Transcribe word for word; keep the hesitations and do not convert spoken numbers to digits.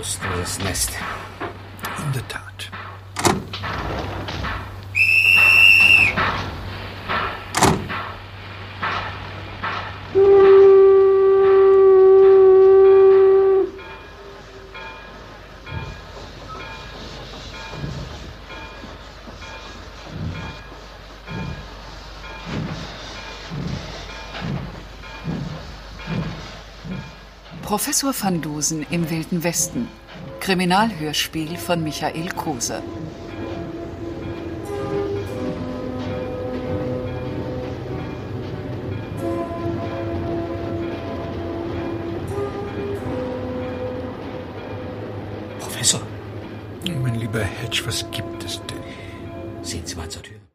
trostloses Nest. In der Tat. Professor van Dusen im Wilden Westen. Kriminalhörspiel von Michael Koser. Professor? Mein lieber Hedge, was gibt es denn? Sehen Sie mal zur Tür.